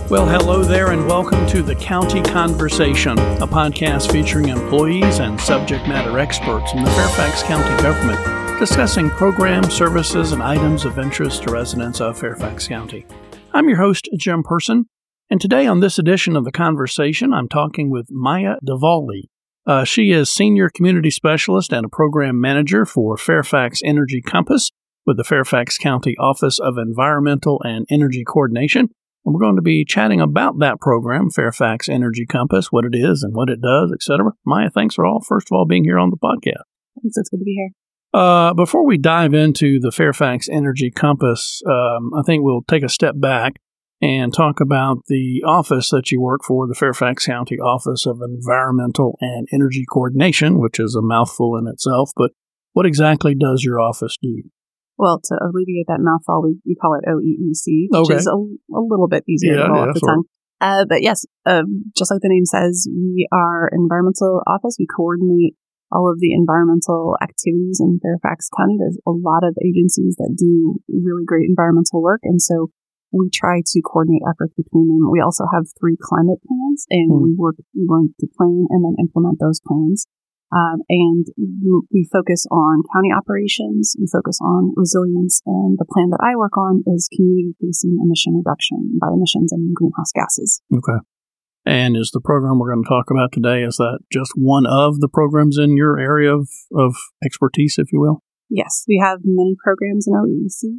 Well, hello there, and welcome to the County Conversation, a podcast featuring employees and subject matter experts from the Fairfax County government discussing programs, services, and items of interest to residents of Fairfax County. I'm your host, Jim Person, and today on this edition of the Conversation, I'm talking with Maya Duvally. She is Senior Community Specialist and a Program Manager for Fairfax Energy Compass with the Fairfax County Office of Environmental and Energy Coordination. And we're going to be chatting about that program, Fairfax Energy Compass, what it is and what it does, etc. Maya, thanks for first of all, being here on the podcast. Thanks, it's good to be here. Before we dive into the Fairfax Energy Compass, I think we'll take a step back and talk about the office that you work for, the Fairfax County Office of Environmental and Energy Coordination, which is a mouthful in itself. But what exactly does your office do? Well, to alleviate that mouthful, we call it OEEC, which is a little bit easier to roll off the tongue. But yes, just like the name says, we are an environmental office. We coordinate all of the environmental activities in Fairfax County. There's a lot of agencies that do really great environmental work, and so we try to coordinate efforts between them. We also have 3 climate plans, and we work to plan and then implement those plans. And we focus on county operations, we focus on resilience, and the plan that I work on is community-facing emission reduction by emissions and greenhouse gases. Okay. And is the program we're going to talk about today, is that just one of the programs in your area of expertise, if you will? Yes, we have many programs in OEEC.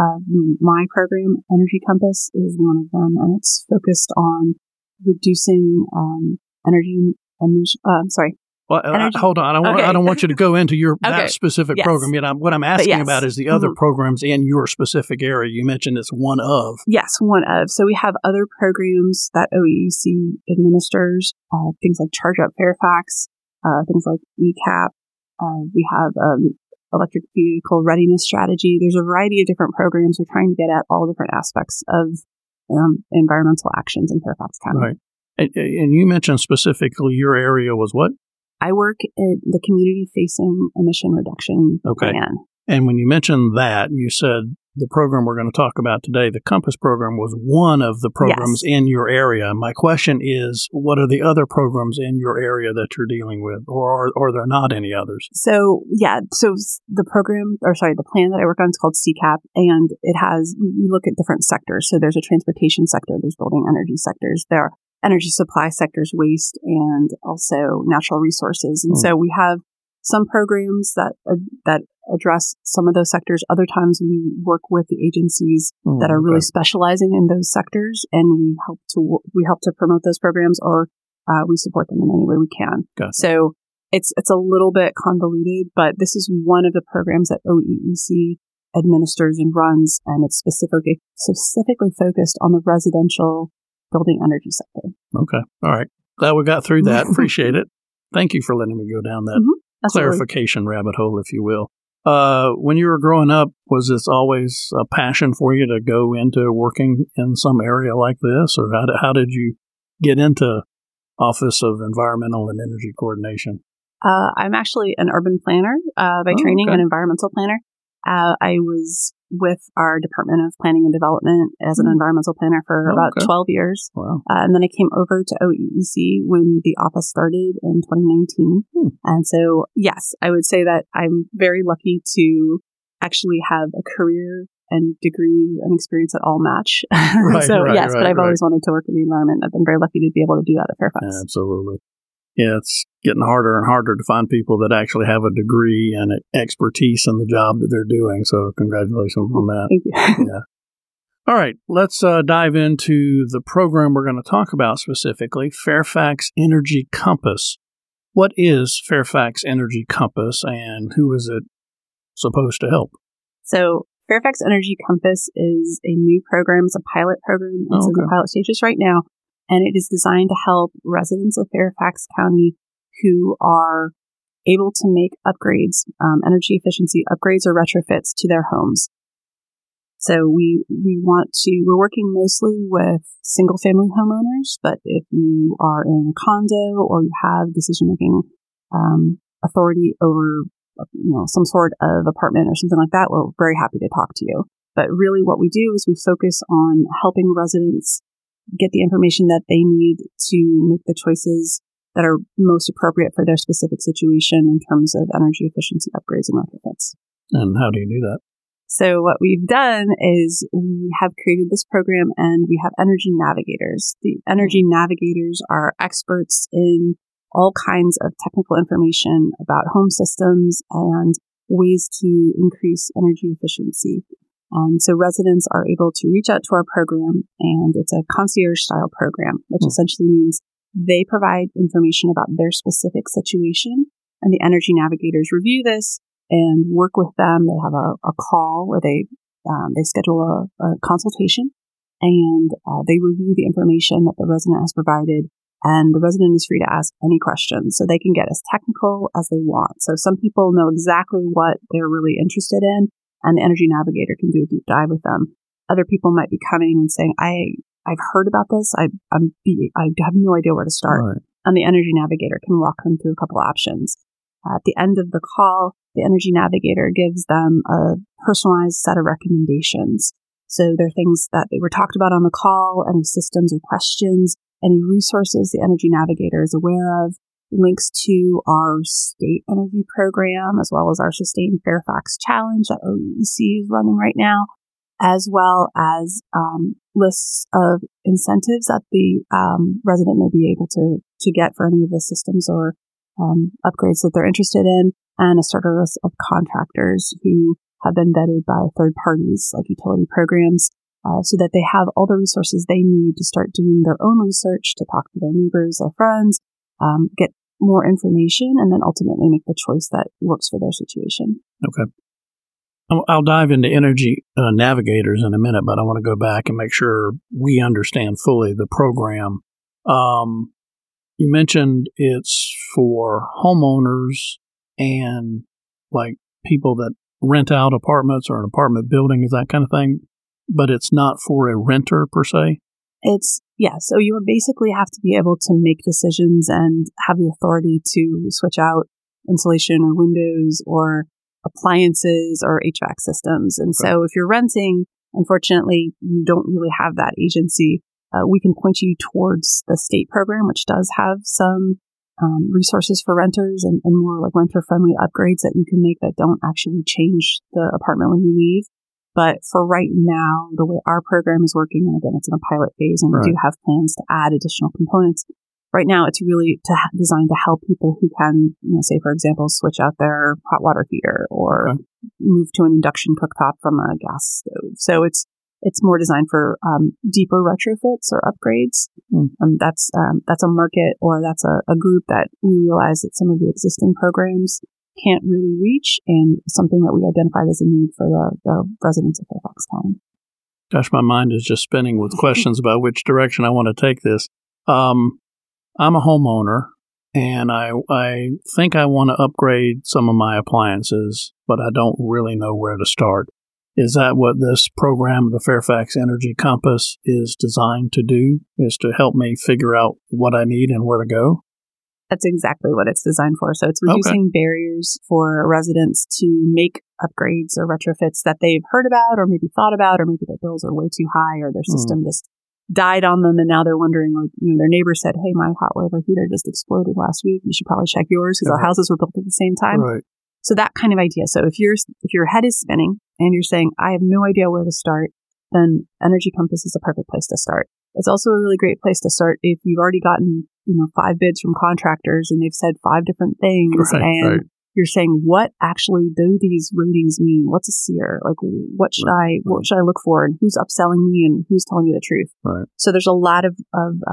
My program, Energy Compass, is one of them, and it's focused on reducing energy emission. Well, hold on. I don't want you to go into that specific program yet. What I'm asking about is the other programs in your specific area. You mentioned it's one of. Yes, one of. So we have other programs that OEEC administers, things like Charge Up Fairfax, things like ECAP. We have electric vehicle readiness strategy. There's a variety of different programs. We're trying to get at all different aspects of environmental actions in Fairfax County. Right. And you mentioned specifically your area was what? I work in the community-facing emission reduction plan. And when you mentioned that, you said the program we're going to talk about today, the Compass program, was one of the programs in your area. My question is, what are the other programs in your area that you're dealing with, or are there not any others? So the plan that I work on is called CCAP, and it has, we look at different sectors. So there's a transportation sector, there's building energy sectors, there are energy supply sectors, waste, and also natural resources. And so we have some programs that address some of those sectors. Other times we work with the agencies that are really specializing in those sectors, and we help to promote those programs, or we support them in any way we can. Gotcha. So it's a little bit convoluted, but this is one of the programs that OEEC administers and runs, and it's specifically focused on the residential building energy sector. Okay. All right. Glad we got through that. Appreciate it. Thank you for letting me go down that clarification rabbit hole, if you will. When you were growing up, was this always a passion for you to go into working in some area like this, or how did you get into Office of Environmental and Energy Coordination? I'm actually an urban planner by training, an environmental planner. I was with our Department of Planning and Development as an environmental planner for about 12 years. Wow. And then I came over to OEEC when the office started in 2019. And so, yes, I would say that I'm very lucky to actually have a career and degree and experience that all match. But I've always wanted to work in the environment. I've been very lucky to be able to do that at Fairfax. Absolutely. Yeah, it's getting harder and harder to find people that actually have a degree and expertise in the job that they're doing. So congratulations on that. Thank you. Yeah. All right, let's dive into the program we're going to talk about specifically, Fairfax Energy Compass. What is Fairfax Energy Compass, and who is it supposed to help? So Fairfax Energy Compass is a new program. It's a pilot program. It's in the pilot stages right now. And it is designed to help residents of Fairfax County who are able to make upgrades, energy efficiency upgrades or retrofits to their homes. So we're working mostly with single family homeowners, but if you are in a condo or you have decision-making authority over some sort of apartment or something like that, we're very happy to talk to you. But really what we do is we focus on helping residents get the information that they need to make the choices that are most appropriate for their specific situation in terms of energy efficiency upgrades and retrofits. And how do you do that? So what we've done is we have created this program and we have energy navigators. The energy navigators are experts in all kinds of technical information about home systems and ways to increase energy efficiency. So residents are able to reach out to our program, and it's a concierge-style program, which essentially means they provide information about their specific situation, and the energy navigators review this and work with them. They have a call where they schedule a consultation, and they review the information that the resident has provided, and the resident is free to ask any questions. So they can get as technical as they want. So some people know exactly what they're really interested in, and the energy navigator can do a deep dive with them. Other people might be coming and saying, I've heard about this. I have no idea where to start. Right. And the energy navigator can walk them through a couple of options. At the end of the call, the energy navigator gives them a personalized set of recommendations. So there are things that they were talked about on the call, any systems or questions, any resources the energy navigator is aware of, links to our state energy program, as well as our Sustain Fairfax Challenge that OEC is running right now, as well as lists of incentives that the resident may be able to get for any of the systems or upgrades that they're interested in, and a starter list of contractors who have been vetted by third parties like utility programs, so that they have all the resources they need to start doing their own research, to talk to their neighbors, their friends, get more information, and then ultimately make the choice that works for their situation. Okay. I'll dive into energy navigators in a minute, but I want to go back and make sure we understand fully the program. You mentioned it's for homeowners and like people that rent out apartments or an apartment building, is that kind of thing, but it's not for a renter per se? So you would basically have to be able to make decisions and have the authority to switch out insulation or windows or appliances or HVAC systems. And so if you're renting, unfortunately, you don't really have that agency. We can point you towards the state program, which does have some resources for renters and more like renter-friendly upgrades that you can make that don't actually change the apartment when you leave. But for right now, the way our program is working, and again, it's in a pilot phase, and we do have plans to add additional components. Right now, it's really designed to help people who can, say, for example, switch out their hot water heater or move to an induction cooktop from a gas stove. So it's more designed for deeper retrofits or upgrades. That's a market, or that's a group that we realize that some of the existing programs can't really reach, and something that we identified as a need for the residents of Fairfax County. Gosh, my mind is just spinning with questions about which direction I want to take this. I'm a homeowner, and I think I want to upgrade some of my appliances, but I don't really know where to start. Is that what this program, the Fairfax Energy Compass, is designed to do, is to help me figure out what I need and where to go? That's exactly what it's designed for. So it's reducing barriers for residents to make upgrades or retrofits that they've heard about or maybe thought about, or maybe their bills are way too high or their system just died on them, and now they're wondering, like, their neighbor said, hey, my hot water heater just exploded last week. You should probably check yours because our houses were built at the same time. Right. So that kind of idea. So if your head is spinning and you're saying, I have no idea where to start, then Energy Compass is the perfect place to start. It's also a really great place to start if you've already gotten 5 bids from contractors and they've said 5 different things, you're saying, what actually do these ratings mean? What's a SEER? Like, what should I look for, and who's upselling me and who's telling me the truth? Right. So there's a lot of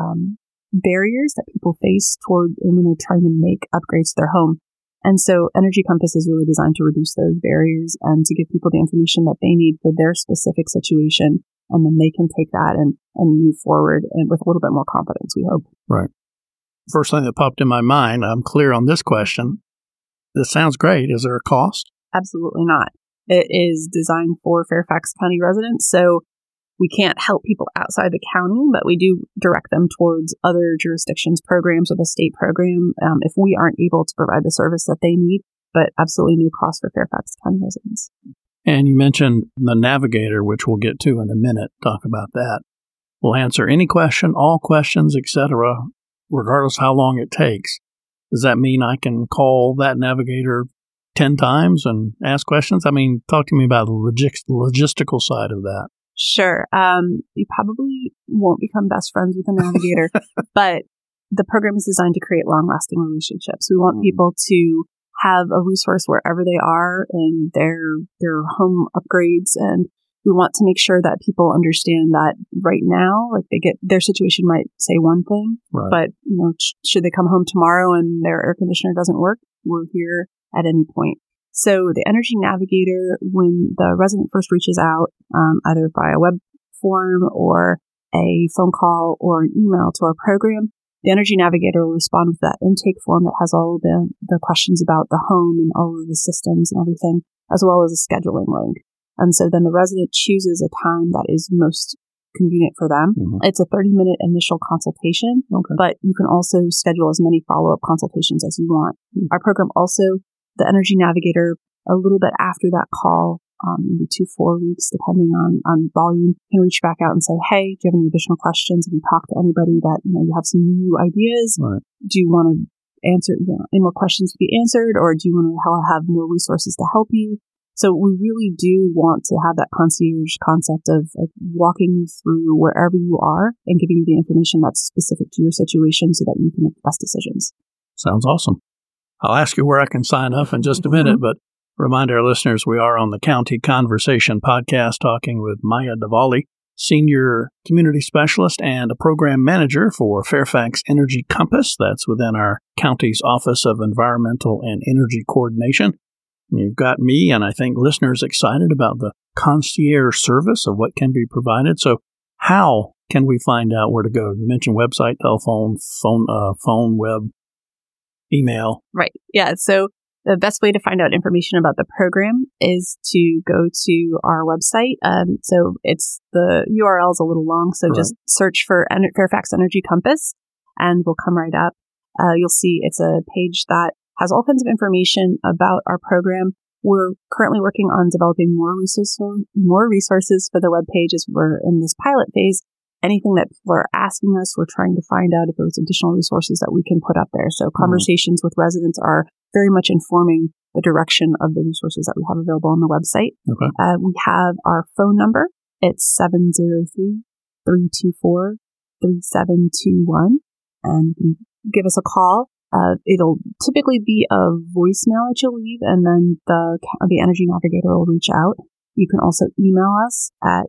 barriers that people face toward when they're trying to make upgrades to their home. And so Energy Compass is really designed to reduce those barriers and to give people the information that they need for their specific situation. And then they can take that and move forward and with a little bit more confidence, we hope. Right. First thing that popped in my mind, I'm clear on this question. This sounds great. Is there a cost? Absolutely not. It is designed for Fairfax County residents. So we can't help people outside the county, but we do direct them towards other jurisdictions' programs or the state program if we aren't able to provide the service that they need, but absolutely no cost for Fairfax County residents. And you mentioned the navigator, which we'll get to in a minute, talk about that. will answer any question, all questions, etc., regardless of how long it takes. Does that mean I can call that navigator 10 times and ask questions? I mean, talk to me about the logistical side of that. Sure. You probably won't become best friends with a navigator, but the program is designed to create long-lasting relationships. We want people to have a resource wherever they are in their home upgrades, and we want to make sure that people understand that right now, like their situation might say one thing, right, but should they come home tomorrow and their air conditioner doesn't work, we're here at any point. So the Energy Navigator, when the resident first reaches out, either by a web form or a phone call or an email to our program, the Energy Navigator will respond with that intake form that has all the questions about the home and all of the systems and everything, as well as a scheduling link. And so then the resident chooses a time that is most convenient for them. Mm-hmm. It's a 30-minute initial consultation, but you can also schedule as many follow-up consultations as you want. Mm-hmm. Our program also, the Energy Navigator, a little bit after that call, maybe 2-4 weeks, depending on volume, can reach back out and say, hey, do you have any additional questions? Have you talked to anybody that, you have some new ideas? Right. Do you want to answer any more questions to be answered, or do you want to have more resources to help you? So we really do want to have that concierge concept of walking you through wherever you are and giving you the information that's specific to your situation so that you can make the best decisions. Sounds awesome. I'll ask you where I can sign up in just a minute, but remind our listeners we are on the County Conversation podcast talking with Maya Diwali, Senior Community Specialist and a Program Manager for Fairfax Energy Compass. That's within our county's Office of Environmental and Energy Coordination. You've got me and I think listeners excited about the concierge service of what can be provided. So how can we find out where to go? You mentioned website, telephone, phone, web, email. Right. Yeah. So the best way to find out information about the program is to go to our website. So the URL is a little long, so just search for Fairfax Energy Compass and we'll come right up. You'll see it's a page that has all kinds of information about our program. We're currently working on developing more resources for the webpage as we're in this pilot phase. Anything that people are asking us, we're trying to find out if there's additional resources that we can put up there. So conversations with residents are very much informing the direction of the resources that we have available on the website. Okay. We have our phone number. It's 703-324-3721. And you can give us a call. It'll typically be a voicemail that you'll leave, and then the Energy Navigator will reach out. You can also email us at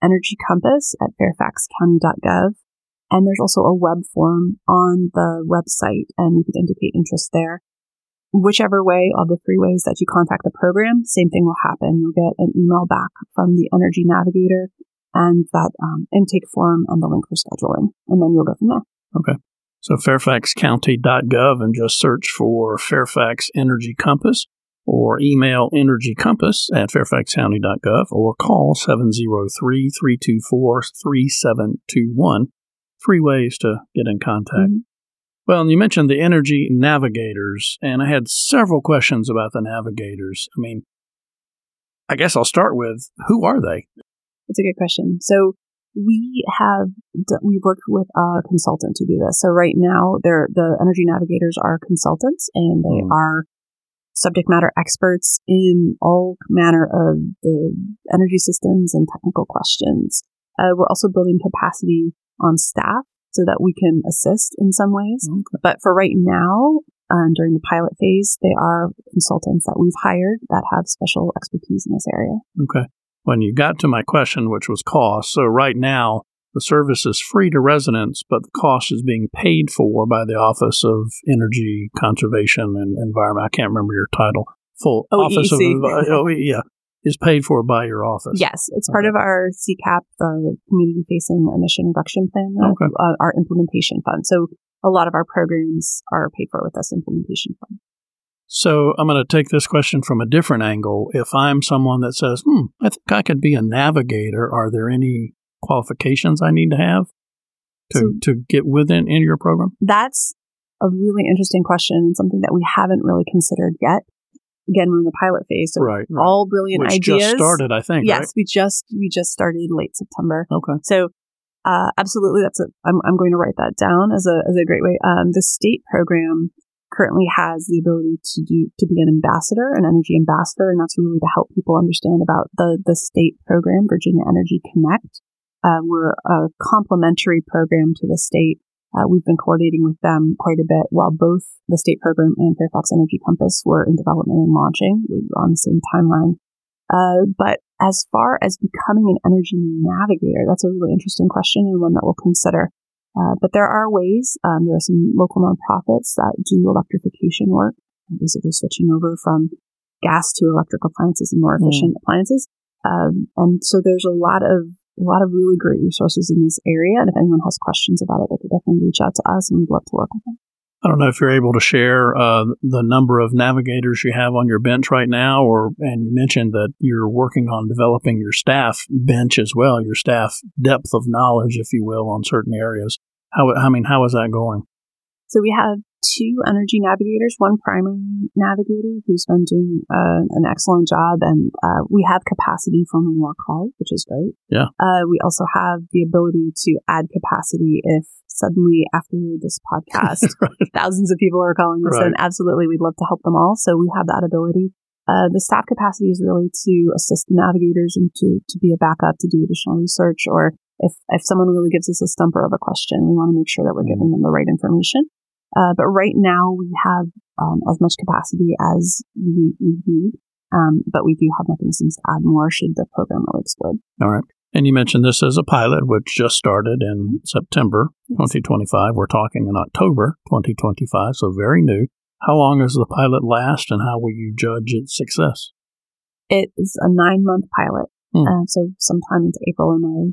energycompass@fairfaxcounty.gov. And there's also a web form on the website, and you can indicate interest there. Whichever way of the 3 ways that you contact the program, same thing will happen. You'll get an email back from the Energy Navigator and that intake form and the link for scheduling, and then you'll go from there. Okay. So fairfaxcounty.gov and just search for Fairfax Energy Compass, or email energycompass@fairfaxcounty.gov, or call 703-324-3721. 3 ways to get in contact. Mm-hmm. Well, and you mentioned the Energy Navigators, and I had several questions about the Navigators. I mean, I guess I'll start with, who are they? That's a good question. So we worked with a consultant to do this. So right now, the Energy Navigators are consultants, and they are subject matter experts in all manner of the energy systems and technical questions. We're also building capacity on staff so that we can assist in some ways. Okay. But for right now, during the pilot phase, they are consultants that we've hired that have special expertise in this area. Okay. When you got to my question, which was cost, so right now the service is free to residents, but the cost is being paid for by the Office of Energy Conservation and Environment. I can't remember your title. Full OEEC. Office of is paid for by your office. Yes, it's part of our CCAP, Community-Facing Emission Reduction Plan, our implementation fund. So a lot of our programs are paid for with this implementation fund. So I'm going to take this question from a different angle. If I'm someone that says, I think I could be a navigator, are there any qualifications I need to have to get within in your program? That's a really interesting question and something that we haven't really considered yet. Again, we're in the pilot phase, so all brilliant ideas. Which just started, I think, yes, right? we just started late September. Okay. So Absolutely. I'm going to write that down as a great way. The state program currently has the ability to be an ambassador, an energy ambassador, and that's really to help people understand about the state program, Virginia Energy Connect. We're a complementary program to the state. We've been coordinating with them quite a bit while both the state program and Fairfax Energy Compass were in development and launching. We were on the same timeline. But as far as becoming an energy navigator, that's a really interesting question and one that we'll consider. But there are ways. There are some local nonprofits that do electrification work, basically switching over from gas to electric appliances and more efficient appliances. And so there's a lot of really great resources in this area. And if anyone has questions about it, they could definitely reach out to us, and we'd love to work with them. I don't know if you're able to share the number of navigators you have on your bench right now, and you mentioned that you're working on developing your staff bench as well, your staff depth of knowledge, if you will, on certain areas. How is that going? So we have 2 energy navigators, 1 primary navigator who's been doing an excellent job, and we have capacity for more calls, which is great. Yeah. We also have the ability to add capacity if suddenly after this podcast, right, thousands of people are calling us, and absolutely we'd love to help them all. So we have that ability. The staff capacity is really to assist the navigators and to be a backup, to do additional research, or if someone really gives us a stumper of a question, we want to make sure that we're giving them the right information. But right now we have as much capacity as we need, but we do have mechanisms to add more should the program really explode. All right. And you mentioned this as a pilot, which just started in September 2025. We're talking in October 2025, so very new. How long does the pilot last, and how will you judge its success? It is a 9-month pilot, so sometime into April or May.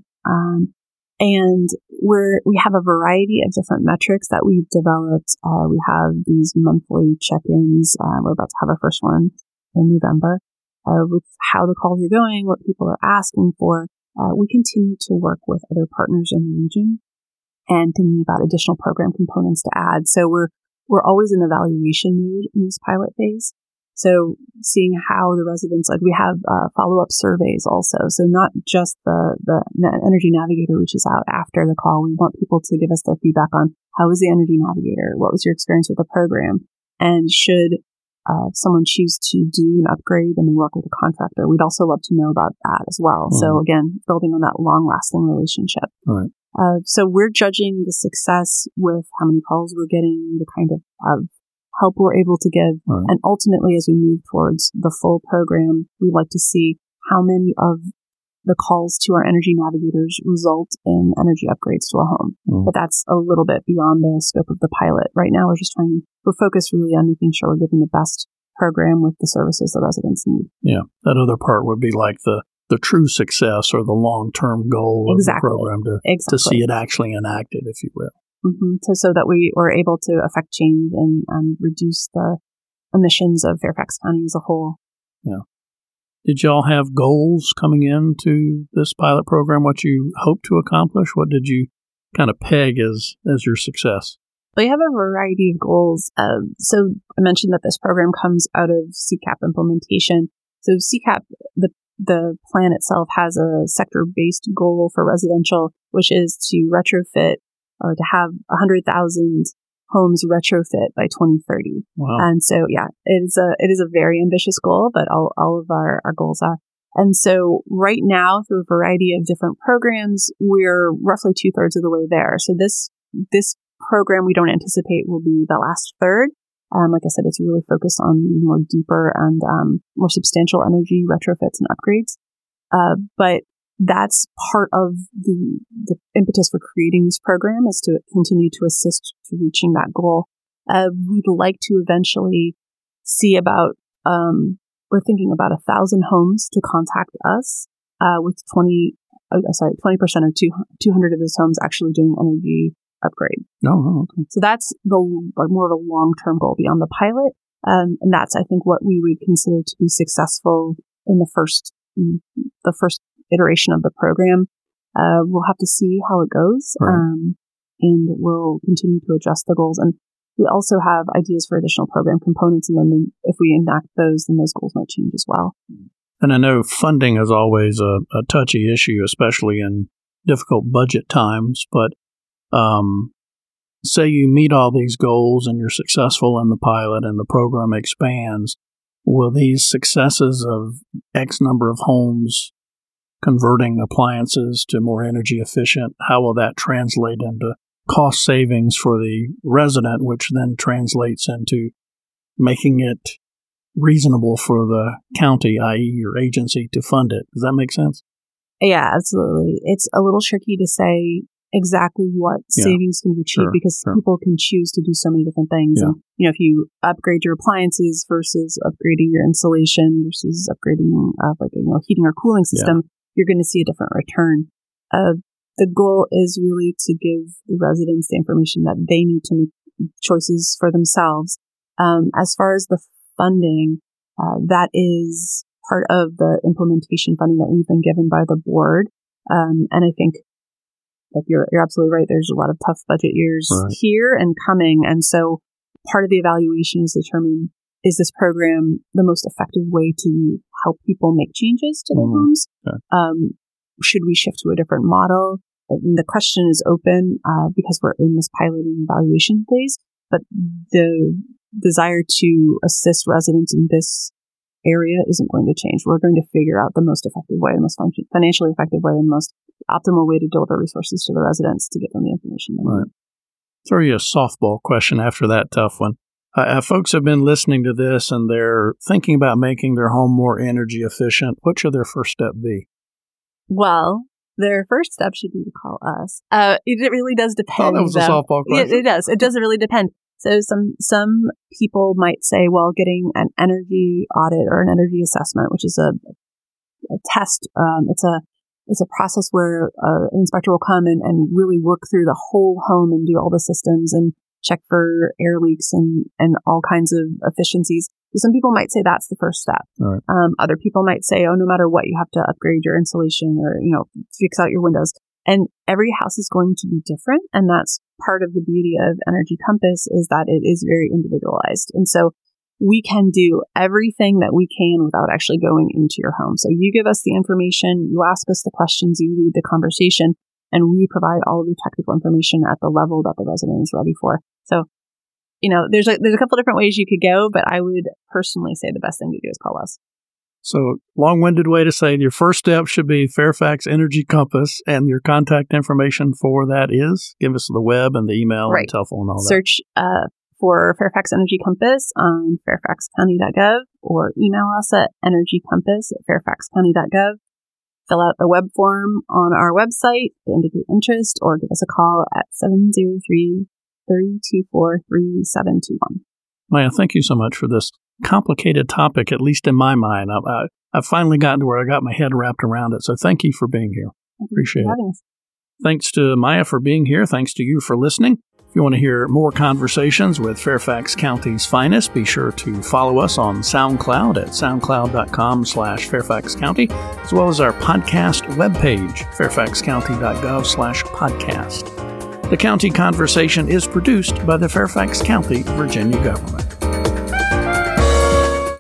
And we have a variety of different metrics that we've developed. We have these monthly check-ins. We're about to have our first one in November with how the calls are going, what people are asking for. We continue to work with other partners in the region and thinking about additional program components to add. So we're always in evaluation mode in this pilot phase. So seeing how the residents, like we have follow-up surveys also. So not just the Energy Navigator reaches out after the call. We want people to give us their feedback on how was the Energy Navigator? What was your experience with the program? And should someone choose to do an upgrade and then work with a contractor, we'd also love to know about that as well. So again, building on that long-lasting relationship. All right. So we're judging the success with how many calls we're getting, the kind of help we're able to give. Right. And ultimately, as we move towards the full program, we'd like to see how many of the calls to our energy navigators result in energy upgrades to a home. But that's a little bit beyond the scope of the pilot. Right now, we're focused really on making sure we're giving the best program with the services the residents need. Yeah, that other part would be like the true success or the long-term goal of the program to see it actually enacted, if you will. So that we were able to affect change and reduce the emissions of Fairfax County as a whole. Yeah. Did y'all have goals coming into this pilot program? What you hope to accomplish? What did you kind of peg as your success? We have a variety of goals. So I mentioned that this program comes out of CCAP implementation. So CCAP, the plan itself has a sector-based goal for residential, which is to retrofit or to have 100,000 homes retrofit by 2030. Wow. And so, yeah, it is a very ambitious goal, but all of our goals are. And so right now, through a variety of different programs, we're roughly 2/3 of the way there. So this program we don't anticipate will be the last third. Like I said, it's really focused on more deeper and more substantial energy retrofits and upgrades. But that's part of the impetus for creating this program, is to continue to assist to reaching that goal. We'd like to eventually see about, we're thinking about 1,000 homes to contact us, with 20% of 200 of those homes actually doing energy upgrade. Oh, okay. So that's more of a long-term goal beyond the pilot. And that's, I think, what we would consider to be successful in the first iteration of the program. We'll have to see how it goes, and we'll continue to adjust the goals. And we also have ideas for additional program components, and then if we enact those, then those goals might change as well. And I know funding is always a touchy issue, especially in difficult budget times, but say you meet all these goals and you're successful in the pilot and the program expands, will these successes of X number of homes converting appliances to more energy efficient, how will that translate into cost savings for the resident, which then translates into making it reasonable for the county, i.e. your agency, to fund it? Does that make sense? Yeah, absolutely. It's a little tricky to say exactly what savings can be achieved because people can choose to do so many different things. Yeah. And, if you upgrade your appliances versus upgrading your insulation versus upgrading heating or cooling system, you're going to see a different return. The goal is really to give the residents the information that they need to make choices for themselves. As far as the funding, that is part of the implementation funding that we've been given by the board. And I think that you're absolutely right. There's a lot of tough budget years here and coming. And so part of the evaluation is determining, is this program the most effective way to help people make changes to their homes? Okay. Should we shift to a different model? And the question is open because we're in this pilot and evaluation phase, but the desire to assist residents in this area isn't going to change. We're going to figure out the most effective way, the most financially effective way, and the most optimal way to deliver resources to the residents to get them the information they need. Right. Throw you a softball question after that tough one. Folks have been listening to this and they're thinking about making their home more energy efficient. What should their first step be? Well, their first step should be to call us. It really does depend. Oh, that was a softball question. It does. It does really depend. So some people might say, well, getting an energy audit or an energy assessment, which is a test. It's a process where an inspector will come and really work through the whole home and do all the systems and check for air leaks and all kinds of efficiencies. So some people might say that's the first step. Right. Other people might say, oh, no matter what, you have to upgrade your insulation or, fix out your windows. And every house is going to be different. And that's part of the beauty of Energy Compass is that it is very individualized. And so we can do everything that we can without actually going into your home. So you give us the information, you ask us the questions, you lead the conversation, and we provide all of the technical information at the level that the resident is ready for. So, there's a couple different ways you could go, but I would personally say the best thing to do is call us. So long-winded way to say your first step should be Fairfax Energy Compass, and your contact information for that is? Give us the web and the email and telephone and all that. Search for Fairfax Energy Compass on fairfaxcounty.gov or email us at energycompass@fairfaxcounty.gov. Fill out the web form on our website to indicate interest or give us a call at 703-324-3721. Maya, thank you so much for this complicated topic, at least in my mind. I've finally gotten to where I got my head wrapped around it. So thank you for being here. Appreciate it. Thanks to Maya for being here. Thanks to you for listening. If you want to hear more conversations with Fairfax County's finest, be sure to follow us on SoundCloud at soundcloud.com/Fairfax County, as well as our podcast webpage, fairfaxcounty.gov/podcast. The County Conversation is produced by the Fairfax County, Virginia government.